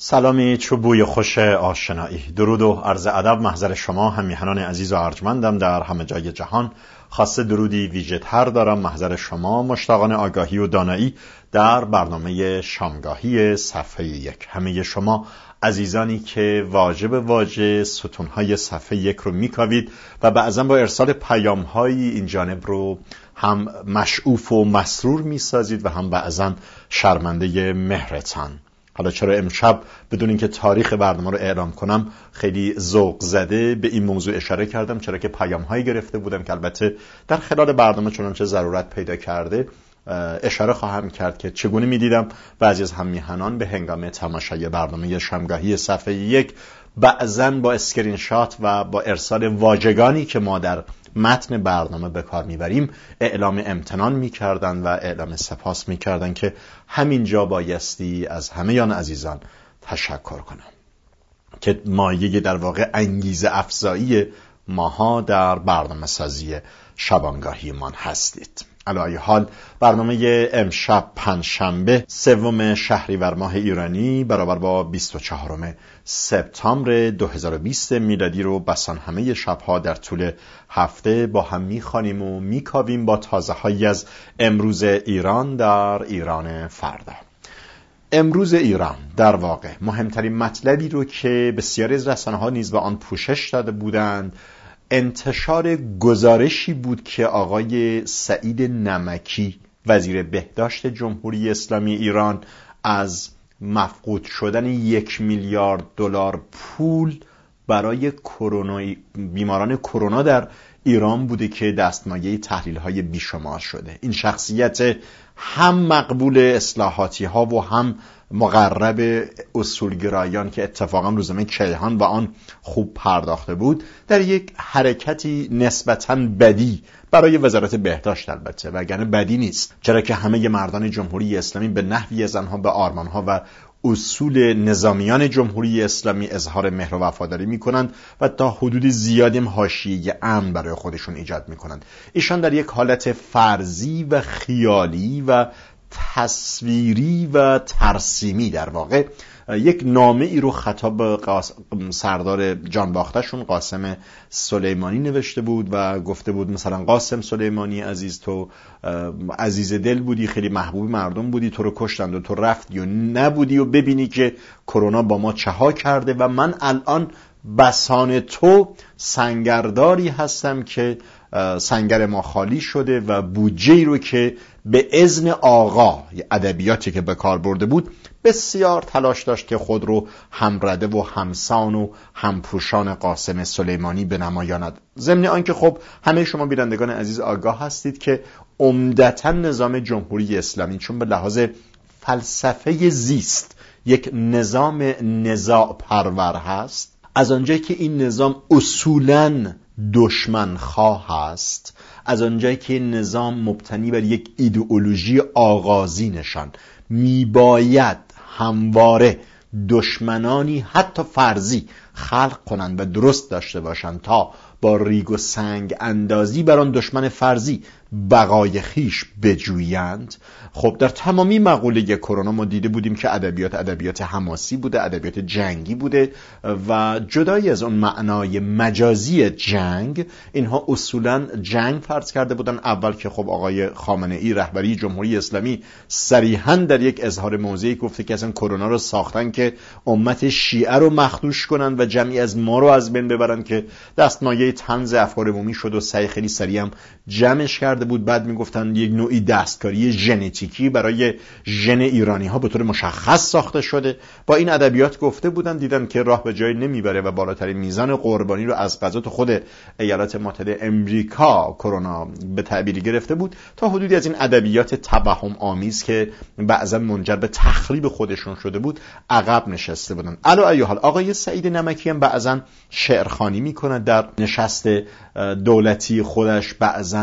سلامی چو بوی خوش آشنایی. درود و عرض ادب محضر شما همیهنان عزیز و ارجمندم در همه جای جهان. خاصه درودی ویژه تر دارم محضر شما مشتاقان آگاهی و دانایی در برنامه شامگاهی صفحه 1. همه شما عزیزانی که واجه به واجه ستونهای صفحه 1 رو میکاوید و بعضا با ارسال پیام‌های این جانب رو هم مشعوف و مسرور میسازید و هم بعضا شرمنده مهرتان. حالا چرا امشب بدون اینکه تاریخ برنامه رو اعلام کنم خیلی ذوق زده به این موضوع اشاره کردم؟ چرا که پیام‌هایی گرفته بودم که البته در خلال برنامه چنانچه ضرورت پیدا کرده اشاره خواهم کرد که چگونه می‌دیدم بعضی از هم‌میهنان به هنگام تماشای برنامه شامگاهی صفحه 1 بعضاً با اسکرین شات و با ارسال واژگانی که ما در متن برنامه به کار میبریم اعلام امتنان میکردن و اعلام سپاس میکردن که همینجا بایستی از همه آن عزیزان تشکر کنم که مایه در واقع انگیزه افزایی ماها در برنامه سازی شبانگاهی من هستید. علی حال برنامه امشب پنجشنبه 3 شهریور ماه ایرانی برابر با 24 سپتامبر 2020 میلادی رو بسان همه شبها در طول هفته با هم میخوانیم و میکاویم با تازه‌هایی از امروز ایران در ایران فردا. امروز ایران در واقع مهمترین مطلبی رو که بسیاری از رسانه‌ها نیز به آن پوشش داده بودند انتشار گزارشی بود که آقای سعید نمکی وزیر بهداشت جمهوری اسلامی ایران از مفقود شدن 1 میلیارد دلار پول برای بیماران کرونا در ایران بوده که دستمایه تحلیل‌های بیشمار شده. این شخصیت هم مقبول اصلاحاتی ها و هم مقرب اصولگرایان که اتفاقا روزنامه کیهان با آن خوب پرداخته بود در یک حرکتی نسبتاً بدی برای وزارت بهداشت البته وگرنه بدی نیست، چرا که همه مردان جمهوری اسلامی به نحوی از آنها به آرمانها و اصول نظامیان جمهوری اسلامی اظهار مهر و وفاداری میکنند و تا حدود زیادی حاشیه امن برای خودشون ایجاد میکنند. ایشان در یک حالت فرضی و خیالی و تصویری و ترسیمی در واقع یک نامه ای رو خطاب سردار جانباختشون قاسم سلیمانی نوشته بود و گفته بود مثلا قاسم سلیمانی عزیز، تو عزیز دل بودی، خیلی محبوب مردم بودی، تو رو کشتند و تو رفتی و نبودی و ببینی که کرونا با ما چه ها کرده و من الان بسان تو سنگرداری هستم که سنگر ما خالی شده و بودجه‌ای رو که به اذن آقا ادبیاتی که به کار برده بود بسیار تلاش داشت که خود رو همرده و همسان و همپوشان قاسم سلیمانی بنمایاند. ضمن آنکه خب همه شما بینندگان عزیز آگاه هستید که عمدتاً نظام جمهوری اسلامی چون به لحاظ فلسفه زیست یک نظام نزاع پرور هست، از آنجایی که این نظام اصولاً دشمن خواه است، از آنجایی که این نظام مبتنی بر یک ایدئولوژی آغازینشان میباید همواره دشمنانی حتی فرضی خلق کنند و درست داشته باشند تا با ریگ و سنگ اندازی بر آن دشمن فرضی بقای خیش بجویند. خب در تمامی مقوله کرونا ما دیده بودیم که ادبیات حماسی بوده، ادبیات جنگی بوده و جدای از اون معنای مجازی جنگ اینها اصولا جنگ فرض کرده بودن. اول که خب آقای خامنه‌ای رهبری جمهوری اسلامی صریحاً در یک اظهار موضعی گفته که اصلا کرونا رو ساختن که امت شیعه رو مخدوش کنن و جمعی از ما رو از بین ببرن که دستمایه طنز افکار عمومی شد و خیلی سریع هم جمعش کرده بود. بعد میگفتن یک نوعی دستکاری ژنتیکی برای ژن ایرانی ها به طور مشخص ساخته شده. با این ادبیات گفته بودن، دیدن که راه به جایی نمیبره و بالاترین میزان قربانی رو از قضا تو خود ایالات متحده امریکا کرونا به تعبیری گرفته بود تا حدودی از این ادبیات توهم آمیز که بعضا منجر به تخریب خودشون شده بود عقب نشسته بودن. علی ای حال آقای سعید نمکی هم بعضا شعرخوانی میکنه در نشست دولتی خودش، بعضا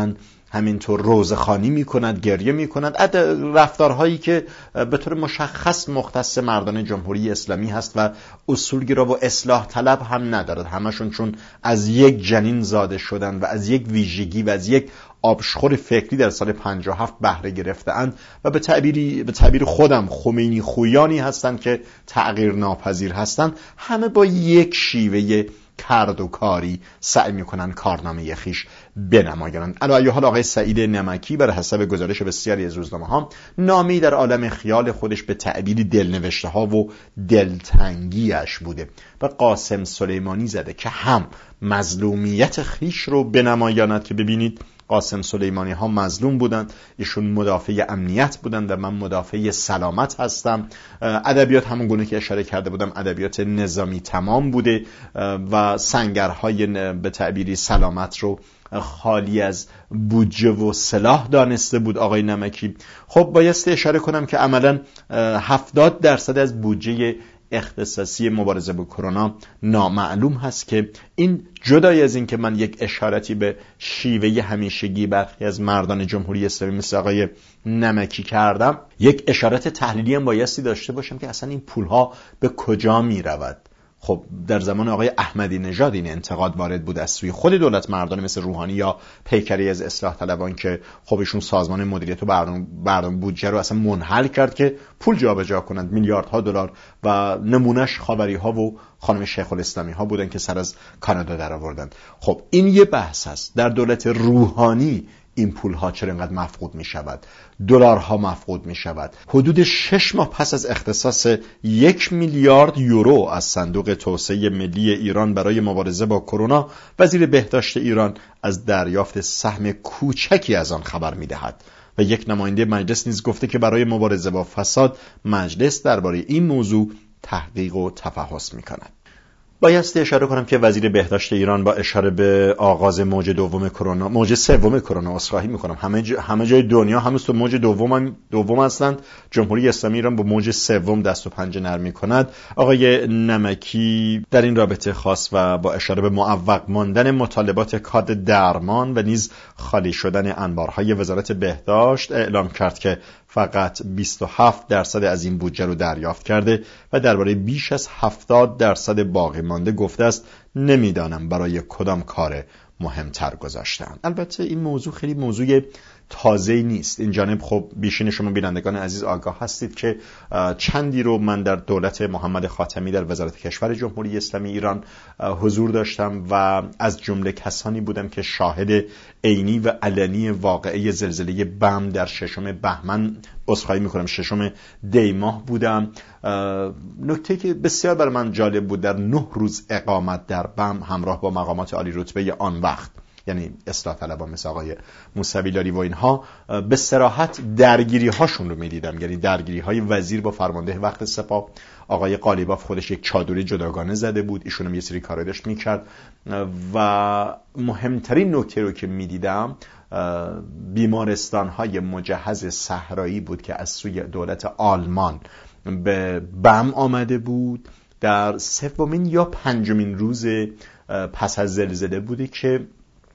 همینطور روزخوانی میکند، گریه میکند، رفتارهایی که به طور مشخص مختص مردان جمهوری اسلامی هست و اصولگرا و اصلاح طلب هم ندارد. همشون چون از یک جنین زاده شدن و از یک ویژگی و از یک آبشخور فکری در سال 57 بهره گرفته‌اند و به تعبیر خودم خمینی خویانی هستند که تغییر ناپذیر هستند. همه با یک شیوه کرد و کاری سعی میکنن کارنامه خیش بنمایانند. علی ای حال آقای سعید نمکی بر حسب گزارش بسیاری از روزنامه‌ها نامی در عالم خیال خودش به تعبیر دلنوشته ها و دلتنگیش بوده و قاسم سلیمانی زده که هم مظلومیت خیش رو بنمایاند که ببینید قاسم سلیمانی ها مظلوم بودند، ایشون مدافع امنیت بودند و من مدافع سلامت هستم. ادبیات همون گونه که اشاره کرده بودم ادبیات نظامی تمام بوده و سنگرهای به تعبیری سلامت رو خالی از بودجه و سلاح دانسته بود آقای نمکی. خب بایستی اشاره کنم که عملاً 70% از بودجه اختصاصی مبارزه با کرونا نامعلوم هست که این جدای از این که من یک اشارتی به شیوه همیشگی برخی از مردان جمهوری اسلامی مثل آقای نمکی کردم، یک اشارت تحلیلی هم بایستی داشته باشم که اصلا این پولها به کجا می رود. خب در زمان آقای احمدی نژاد این انتقاد وارد بود از سوی خود دولت مردان مثل روحانی یا پیکری از اصلاح طلبان که خب ایشون سازمان مدیریت و برنامه بودجه رو اصلا منحل کرد که پول جابجا کنند، میلیاردها دلار، و نمونهش خاوری ها و خانم شیخ الاسلامی ها بودن که سر از کانادا در آوردن. خب این یه بحث است. در دولت روحانی این پولها چرا اینقدر مفقود می شود؟ دلارها مفقود می شود. حدود 6 ماه پس از اختصاص 1 میلیارد یورو از صندوق توسعه ملی ایران برای مبارزه با کرونا، وزیر بهداشت ایران از دریافت سهم کوچکی از آن خبر می دهد و یک نماینده مجلس نیز گفته که برای مبارزه با فساد مجلس درباره این موضوع تحقیق و تفحص می کند. بایستی اشاره کنم که وزیر بهداشت ایران با اشاره به آغاز موج سوم کرونا عذرخواهی میکنم، همه جای دنیا هنوز تو موج دوم هستند. جمهوری اسلامی ایران با موج سوم دست و پنجه نرم میکند. آقای نمکی در این رابطه خاص و با اشاره به معوق ماندن مطالبات کادر درمان و نیز خالی شدن انبارهای وزارت بهداشت اعلام کرد که فقط 27% از این بودجه رو دریافت کرده و درباره بیش از 70% باقی مانده گفته است نمیدانم برای کدام کار مهمتر گذاشتن. البته این موضوع خیلی موضوع تازه‌ای نیست. این جانب خب بیشین شما بینندگان عزیز آگاه هستید که چندی رو من در دولت محمد خاتمی در وزارت کشور جمهوری اسلامی ایران حضور داشتم و از جمله کسانی بودم که شاهد عینی و علنی واقعه زلزله بم در 6 بهمن ششم دی ماه بودم. نکته که بسیار برای من جالب بود، در 9 روز اقامت در بم همراه با مقامات عالی رتبه آن وقت، یعنی اصلاح طلبان مثل آقای موسوی لاری و اینها، به صراحت درگیری هاشون رو میدیدم. یعنی درگیری های وزیر با فرمانده وقت سپاه آقای قالیباف خودش یک چادری جداگانه زده بود، ایشون هم یه سری کارا داشت میکرد و مهمترین نکته رو که میدیدم بیمارستان های مجهز صحرایی بود که از سوی دولت آلمان به بم آمده بود. در 3 یا 5 روز پس از زلزله بوده که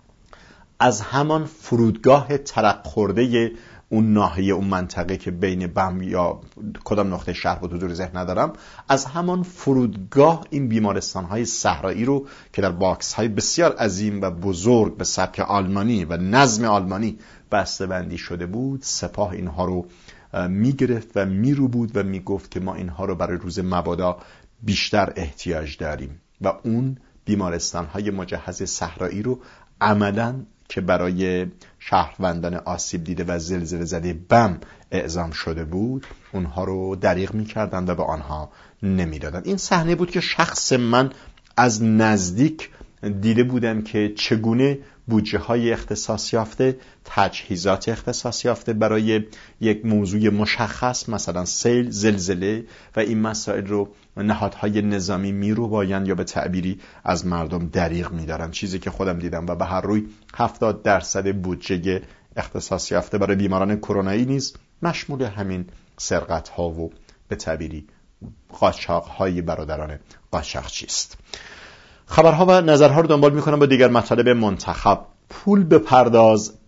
از همان فرودگاه ترق خورده اون ناحیه اون منطقه که بین بم یا کدام نقطه شهر بود حضور ذهن ندارم، از همان فرودگاه این بیمارستان‌های صحرایی رو که در باکس‌های بسیار عظیم و بزرگ به سبک آلمانی و نظم آلمانی بسته‌بندی شده بود، سپاه اینها رو میگرفت و میروبود و میگفت که ما اینها رو برای روز مبادا بیشتر احتیاج داریم و اون بیمارستان‌های مجهز صحرایی رو عملاً که برای شهروندان آسیب دیده و زلزله زده بم اعزام شده بود اونها رو دریغ می‌کردند و به آنها نمی‌دادند. این صحنه بود که شخص من از نزدیک دیده بودم که چگونه بودجه های اختصاص یافته، تجهیزات اختصاص یافته برای یک موضوع مشخص مثلا سیل، زلزله و این مسائل رو نهادهای نظامی میروبایند یا به تعبیری از مردم دریغ میدارن، چیزی که خودم دیدم و به هر روی 70% بودجه اختصاص یافته برای بیماران کرونایی نیز مشمول همین سرقت ها و به تعبیری قاچاق های برادران قاچاقچی است. خبرها و نظرها رو دنبال میکنم با دیگر مطالب منتخب. پول بپرداز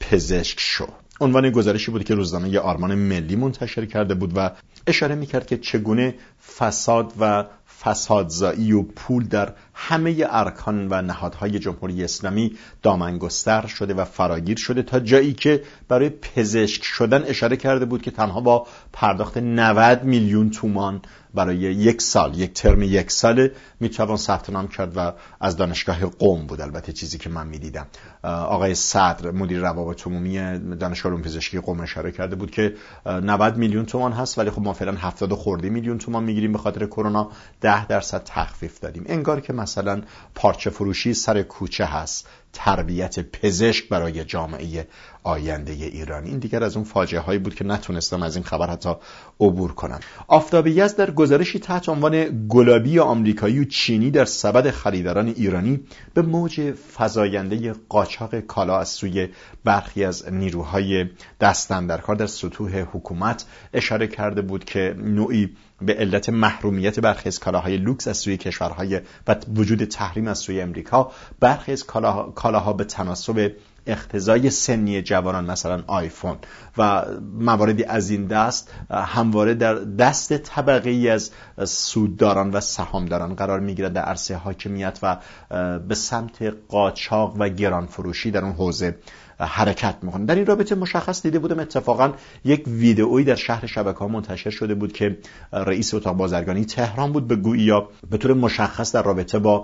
پزشک شو. عنوان گزارشی بود که روزنامه آرمان ملی منتشر کرده بود و اشاره میکرد که چگونه فساد و فسادزایی و پول در همه ارکان و نهادهای جمهوری اسلامی دامنگستر شده و فراگیر شده، تا جایی که برای پزشک شدن اشاره کرده بود که تنها با پرداخت 90 میلیون تومان برای یک ترم یک ساله میتوان ثبت نام کرد و از دانشگاه قم بود. البته چیزی که من میدیدم، آقای صدر مدیر روابط عمومی دانشگاه علوم پزشکی قم اشاره کرده بود که 90 میلیون تومان هست، ولی خب ما فعلا 70 خورده میلیون تومان میگیریم به خاطر کرونا، 10% تخفیف دادیم. انگار که مثلا پارچه فروشی سر کوچه هست، تربیت پزشک برای جامعه آینده ایران. این دیگر از اون فاجعه هایی بود که نتونستم از این خبر حتی عبور کنم. آفتاب یزد در گزارشی تحت عنوان گلابی آمریکایی و چینی در سبد خریداران ایرانی به موج فزاینده قاچاق کالا از سوی برخی از نیروهای دست اندرکار در سطوح حکومت اشاره کرده بود که نوعی به علت محرومیت برخی از کالاهای لوکس از سوی کشورهای و وجود تحریم از سوی امریکا، برخی از کالاها به تناسب اقتضای سنی جوانان، مثلا آیفون و مواردی از این دست، همواره در دست طبقه‌ای از سودداران و سهامداران قرار میگیرد در عرصه حاکمیت و به سمت قاچاق و گرانفروشی در اون حوزه حرکت میکنه. در این رابطه مشخص دیده بودم اتفاقا یک ویدئویی در شهر شبکه‌ها منتشر شده بود که رئیس اتاق بازرگانی تهران بود به گوییا به طور مشخص در رابطه با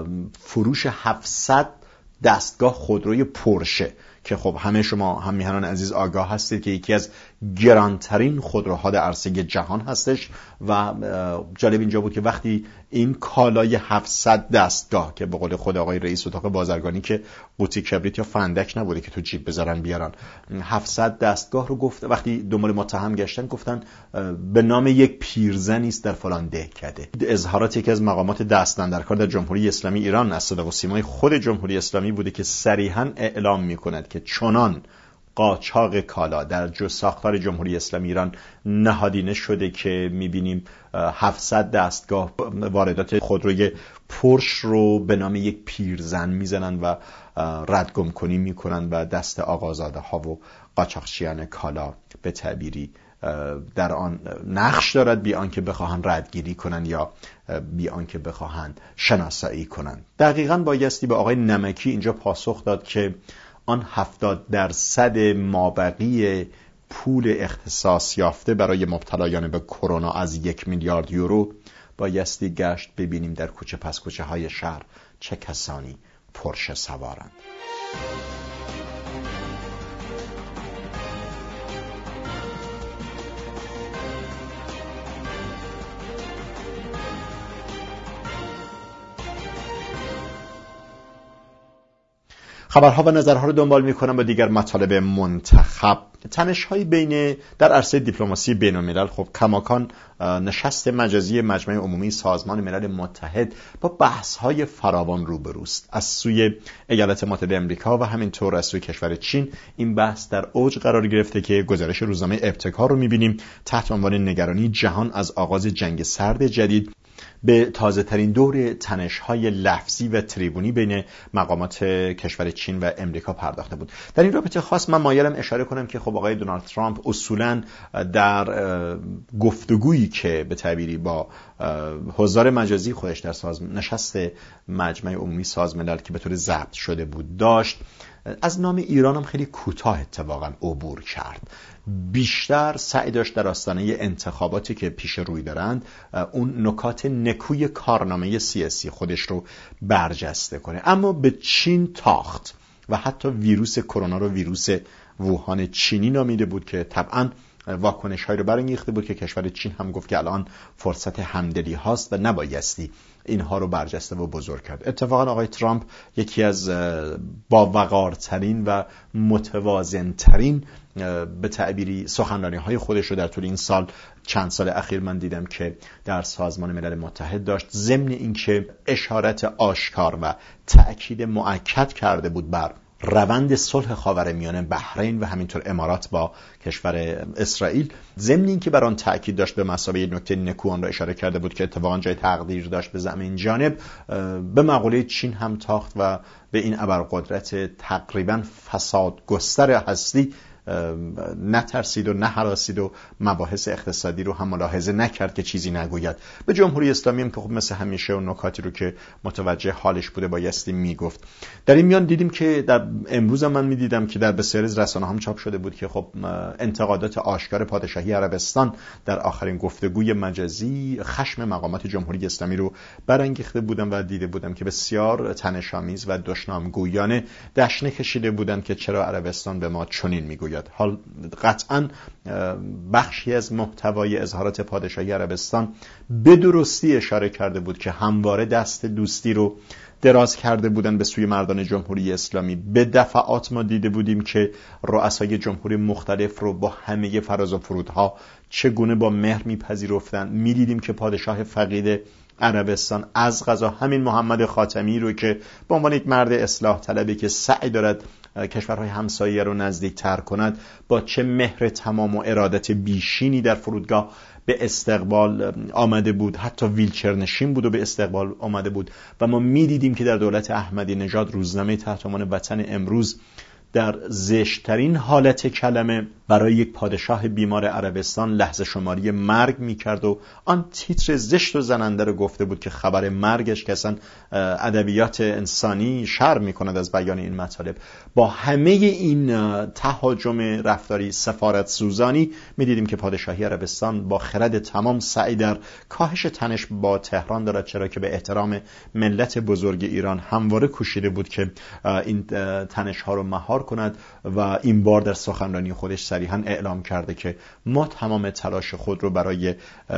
فروش 700 دستگاه خودروی پورشه که خب همه شما هم میهنان عزیز آگاه هستید که یکی از گرانترین خودروها در عرصه جهان هستش و جالب اینجا بود که وقتی این کالای 700 دستگاه که به قول خود آقای رئیس اتاق بازرگانی که قوطی کبریت یا فندک نبوده که تو جیب بذارن بیارن، 700 دستگاه رو گفت، وقتی دنبال متهم گشتن گفتن به نام یک پیرزنی است در فلان دهکده. اظهارات یکی از مقامات دست اندرکار در جمهوری اسلامی ایران از صدا و سیمای خود جمهوری اسلامی بوده که صریحاً اعلام می‌کند که چنان قاچاق کالا در ساختار جمهوری اسلامی ایران نهادینه شده که می‌بینیم 700 دستگاه واردات خودروی پورش رو به نام یک پیرزن میزنن و ردگم کنی میکنن و دست آقازاده ها و قاچاقچیان کالا به تعبیری در آن نقش دارد، بی آنکه بخواهن ردگیری کنن یا بی آنکه بخواهن شناسایی کنن. دقیقاً بایستی به آقای نمکی اینجا پاسخ داد که آن 70% مابقی پول اختصاص یافته برای مبتلایان به کرونا از 1 میلیارد یورو بایستی گشت ببینیم در کوچه پس کوچه های شهر چه کسانی پرشه سوارند. خبرها و نظرها رو دنبال می‌کنم با دیگر مطالب منتخب. تنش‌های در عرصه دیپلماسی بین‌الملل خب کماکان نشست مجازی مجمع عمومی سازمان ملل متحد با بحث‌های فراوان روبروست. از سوی ایالات متحده آمریکا و همینطور از سوی کشور چین این بحث در اوج قرار گرفته که گزارش روزنامه ابتکار رو می‌بینیم تحت عنوان نگرانی جهان از آغاز جنگ سرد جدید به تازه ترین دور تنش‌های لفظی و تریبونی بین مقامات کشور چین و امریکا پرداخته بود. در این رابطه خاص من مایلم اشاره کنم که خب آقای دونالد ترامپ اصولاً در گفتگویی که به تعبیری با حضار مجازی خودش در نشست مجمع عمومی سازمان ملل که به طور ضبط شده بود داشت، از نام ایران هم خیلی کوتاه اتفاقاً عبور کرد. بیشتر سعی داشت در آستانه انتخاباتی که پیش روی دارند اون نکات نکوی کارنامه سیاسی خودش رو برجسته کنه، اما به چین تاخت و حتی ویروس کرونا رو ویروس ووهان چینی نامیده بود که طبعاً واکنش‌هایی رو برانگیخته بود که کشور چین هم گفت که الان فرصت همدلی هاست و نبایستی اینها رو برجسته و بزرگ کرد. اتفاقا آقای ترامپ یکی از باوقارترین و متوازنترین به تعبیری سخنرانی‌های خودش رو در طول این چند سال اخیر من دیدم که در سازمان ملل متحد داشت، ضمن اینکه اشارت آشکار و تأکید مؤکد کرده بود بر روند صلح خاورمیانه، بحرین و همینطور امارات با کشور اسرائیل، ضمن اینکه بر آن تاکید داشت به مثابه نکته نکوان را اشاره کرده بود که اتفاقا جای تقدیر داشت به زمین جانب، به مقوله چین هم تاخت و به این ابرقدرت تقریبا فساد گستر هستی نترسید و نهراسید و مباحث اقتصادی رو هم ملاحظه نکرد که چیزی نگوید. به جمهوری اسلامی هم که خب مثل همیشه و نکاتی رو که متوجه حالش بوده بایستی میگفت. در این میان دیدیم که در امروز من میدیدم که در بسیاری از رسانه‌ها هم چاپ شده بود که خب انتقادات آشکار پادشاهی عربستان در آخرین گفتگوی مجازی خشم مقامات جمهوری اسلامی رو برانگیخته بودم و دیده بودم که بسیار تنش‌آمیز و دشنامگویانه دشنه کشیده بودند که چرا عربستان به ما چنین میگوید. حال قطعاً بخشی از محتوای اظهارات پادشاهی عربستان به درستی اشاره کرده بود که همواره دست دوستی رو دراز کرده بودن به سوی مردان جمهوری اسلامی. به دفعات ما دیده بودیم که رؤسای جمهوری مختلف رو با همه فراز و فرودها چگونه با مهر میپذیرفتن. میدیدیم که پادشاه فقید عربستان از قضا همین محمد خاتمی رو که به عنوان یک مرد اصلاح طلبی که سعی دارد کشورهای همسایه رو نزدیک تر کند، با چه مهر تمام و ارادت بیشینی در فرودگاه به استقبال آمده بود، حتی ویلچر نشین بود و به استقبال آمده بود. و ما میدیدیم که در دولت احمدی نژاد روزنامه تحت عنوان وطن امروز در زشترین حالت کلمه برای یک پادشاه بیمار عربستان لحظه شماری مرگ میکرد و آن تیتر زشت و زننده رو گفته بود که خبر مرگش که اصلا ادبیات انسانی شرم میکند از بیان این مطالب. با همه این تهاجم رفتاری سفارت سوزانی میدیدیم که پادشاهی عربستان با خرد تمام سعی در کاهش تنش با تهران دارد، چرا که به احترام ملت بزرگ ایران همواره کوشیده بود که این تنش ها رو مهار کند و این بار در سخنرانی خودش صریحاً اعلام کرده که ما تمام تلاش خود رو برای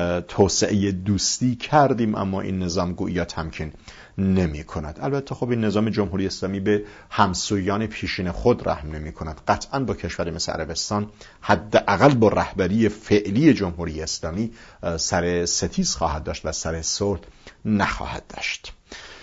توسعه دوستی کردیم، اما این نظام گویا تمکین نمی کند. البته خب این نظام جمهوری اسلامی به همسویان پیشین خود رحم نمی کند. قطعاً با کشوری مثل عربستان حداقل با رهبری فعلی جمهوری اسلامی سر ستیز خواهد داشت و سر صلح نخواهد داشت.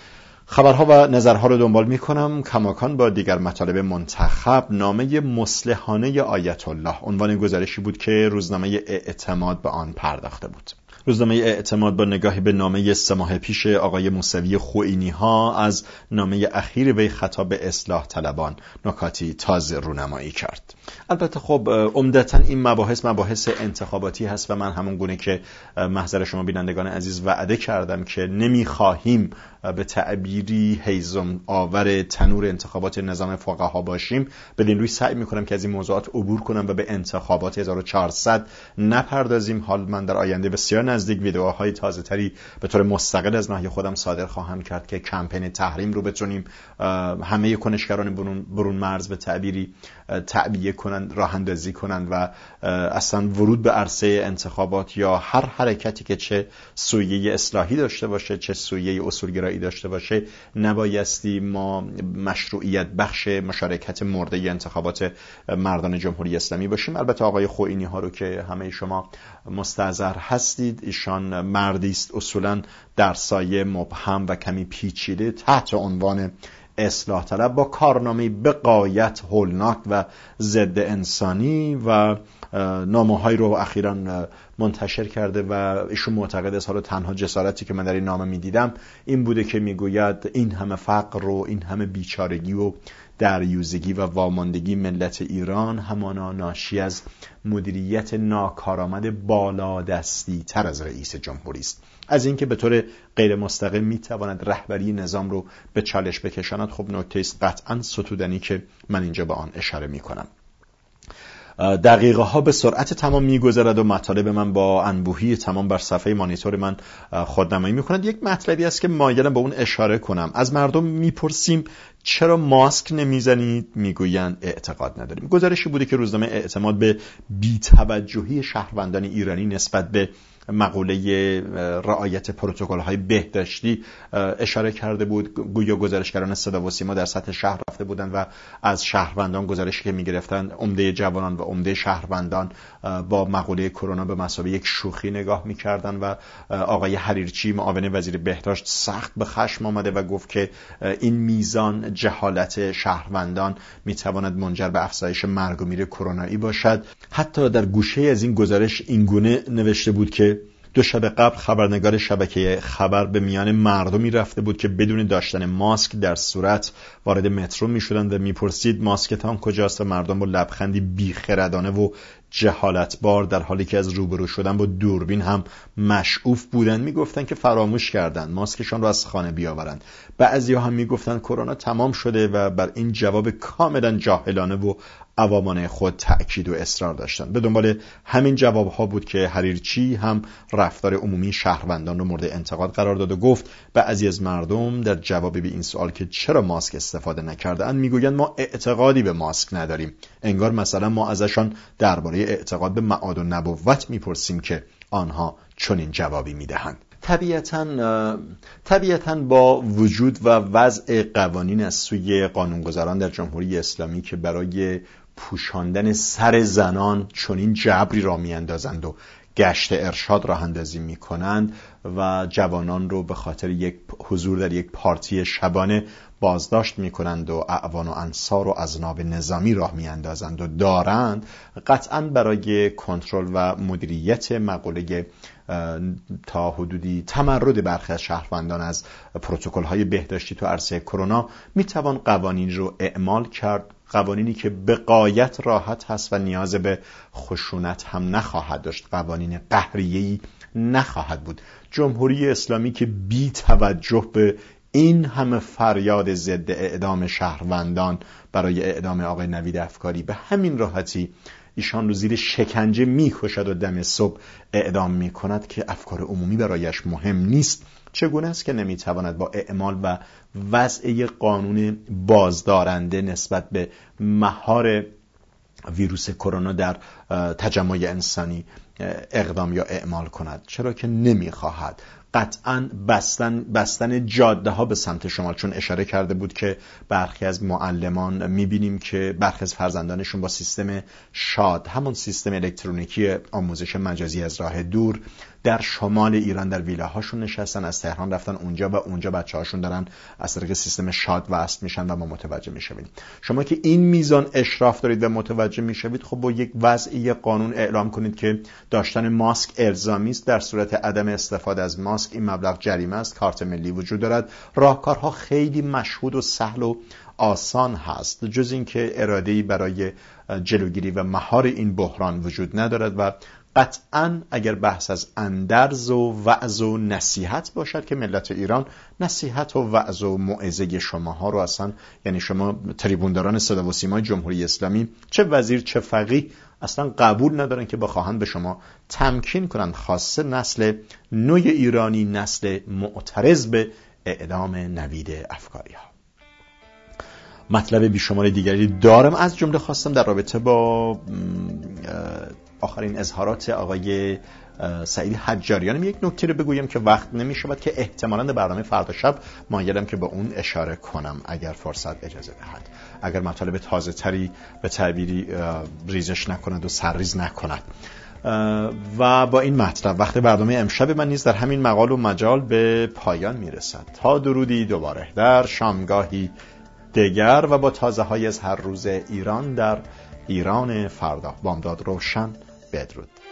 خبرها و نظرها رو دنبال می کنم کماکان با دیگر مطالب منتخب. نامه مصلحانه آیت الله عنوان گزارشی بود که روزنامه اعتماد به آن پرداخته بود. روزنامه اعتماد با نگاهی به نامه 3 ماه پیش آقای موسوی خوئینی ها از نامه اخیر وی خطاب به اصلاح طلبان نکاتی تازه رونمایی کرد. البته خب عمدتاً این مباحث انتخاباتی هست و من همون گونه که محضر شما بینندگان عزیز وعده کردم که نمیخواهیم به تعبیری هیزم آور تنور انتخابات نظام فقها باشیم. بدین روی سعی میکنم که از این موضوعات عبور کنم و به انتخابات 1400 نپردازیم. حال من در آینده بسیار نزدیک ویدئوهای تازه تری به طور مستقل از ناحیه خودم صادر خواهم کرد که کمپین تحریم رو بتونیم همه کنشگران برون مرز به تعبیری تعبیه کنند، راه اندازی کنند و اصلا ورود به عرصه انتخابات یا هر حرکتی که چه سویه اصلاحی داشته باشه چه سویه اصولگرایی داشته باشه نبایستی ما مشروعیت بخش مشارکت مرده انتخابات مردان جمهوری اسلامی باشیم. البته آقای خوئینی ها رو که همه شما مستحضر هستید، ایشان مردی است اصولا در سایه مبهم و کمی پیچیده تحت عنوان اصلاح طلب با کارنامه‌ای به غایت هولناک و ضد انسانی و نامه‌هایی رو اخیراً منتشر کرده و ایشون معتقد است حالا تنها جسارتی که من در این نامه می‌دیدم این بوده که میگوید این همه فقر و این همه بیچارگی و دریوزگی و واماندگی ملت ایران همانا ناشی از مدیریت ناکارآمد بالادستی تر از رئیس جمهوری است، از اینکه به طور غیر مستقیم میتواند رهبری نظام رو به چالش بکشاند. خب نکته است قطعاً ستودنی که من اینجا به آن اشاره میکنم. دقیقه ها به سرعت تمام میگذرد و مطالب من با انبوهی تمام بر صفحه مانیتور من خودنمایی میکنند. یک مطلبی است که مایلم به اون اشاره کنم. از مردم میپرسیم چرا ماسک نمیزنید؟ میگویند اعتقاد نداریم. گزارشی بوده که روزنامه اعتماد به بی‌توجهی شهروندان ایرانی نسبت به مقوله رعایت پروتکل‌های بهداشتی اشاره کرده بود. گویا گزارشگران صدا و سیما در سطح شهر رفته بودند و از شهروندان گزارشی که می‌گرفتند عمده جوانان و عمده شهروندان با مقوله کرونا به مثابه یک شوخی نگاه می‌کردند و آقای حریرچی معاون وزیر بهداشت سخت به خشم آمده و گفت که این میزان جهالت شهروندان می‌تواند منجر به افزایش مرگ و میر کرونایی باشد. حتی در گوشه از این گزارش اینگونه نوشته بود که 2 شب قبل خبرنگار شبکه خبر به میان مردمی رفته بود که بدون داشتن ماسک در صورت وارد مترو میشدند و میپرسید ماسکتان کجاست و مردم با لبخندی بیخردانه و جهالتبار در حالی که از روبرو شدن با دوربین هم مشعوف بودند میگفتند که فراموش کردند ماسکشان را از خانه بیاورند. بعضی‌ها هم میگفتند کرونا تمام شده و بر این جواب کاملا جاهلانه و عوامانه خود تأکید و اصرار داشتند. به دنبال همین جوابها بود که حریرچی هم رفتار عمومی شهروندان را مورد انتقاد قرار داد و گفت بعضی از مردم در جواب به این سوال که چرا ماسک استفاده نکردند میگویند ما اعتقادی به ماسک نداریم. انگار مثلا ما ازشان درباره اعتقاد به معاد و نبوت میپرسیم که آنها چنین جوابی میدهند. طبیعتاً با وجود و وضع قوانین از سوی قانونگذاران در جمهوری اسلامی که برای پوشاندن سر زنان چنین جبری را میاندازند و گشت ارشاد راه اندازی میکنند و جوانان رو به خاطر یک حضور در یک پارتی شبانه بازداشت میکنند و اعوان و انصار و اذناب نظامی راه میاندازند و دارند، قطعاً برای کنترل و مدیریت مقوله تا حدودی تمرد برخی از شهروندان از پروتکل‌های بهداشتی تو عرصه کرونا میتوان قوانین رو اعمال کرد، قوانینی که به غایت راحت هست و نیاز به خشونت هم نخواهد داشت، قوانین قهریه‌ای نخواهد بود. جمهوری اسلامی که بی توجه به این همه فریاد ضد اعدام شهروندان برای اعدام آقای نوید افکاری به همین راحتی ایشان رو زیر شکنجه میکشد و دم صبح اعدام میکند که افکار عمومی برایش مهم نیست، چگونه است که نمیتواند با اعمال و وضع قانون بازدارنده نسبت به مهار ویروس کرونا در تجمع انسانی اقدام یا اعمال کند؟ چرا که نمیخواهد. قطعاً بستن جاده ها به سمت شمال، چون اشاره کرده بود که برخی از معلمان میبینیم که برخی از فرزندانشون با سیستم شاد، همون سیستم الکترونیکی آموزش مجازی از راه دور، در شمال ایران در ویلاهاشون نشستن، از تهران رفتن اونجا و اونجا بچه‌هاشون دارن از طریق سیستم شاد وصل میشن و ما متوجه میشویم. شما که این میزان اشراف دارید و متوجه میشوید، خب با یک وضعی قانون اعلام کنید که داشتن ماسک الزامی است، در صورت عدم استفاده از ماسک این مبلغ جریمه است، کارت ملی وجود دارد. راهکارها خیلی مشهود و سهل و آسان هست، جز اینکه اراده‌ای برای جلوگیری و مهار این بحران وجود ندارد و قطعاً اگر بحث از اندرز و وعظ و نصیحت باشد که ملت ایران نصیحت و وعظ و موعظه شماها رو اصلا، یعنی شما تریبونداران صدا و سیمای جمهوری اسلامی، چه وزیر چه فقیه، اصلا قبول ندارن که بخواهند به شما تمکین کنند، خاصه نسل نوی ایرانی، نسل معترض به اعدام نوید افکاری ها. مطلب بیشمار دیگری دارم، از جمله خواستم در رابطه با آخرین اظهارات آقای سعید حجاریان یک نکته رو بگویم که وقت نمی‌شود که احتمالاً در برنامه فردا شب مایلم که به اون اشاره کنم اگر فرصت اجازه دهد، اگر مطالب تازه تری به تعبیری ریزش نکند و سرریز نکند. و با این مطلب وقت برنامه امشب من نیز در همین مقال و مجال به پایان میرسد. تا درودی دوباره در شامگاهی دیگر و با تازه های از هر روز ایران در ایران فردا. بامداد روشن. بدرود.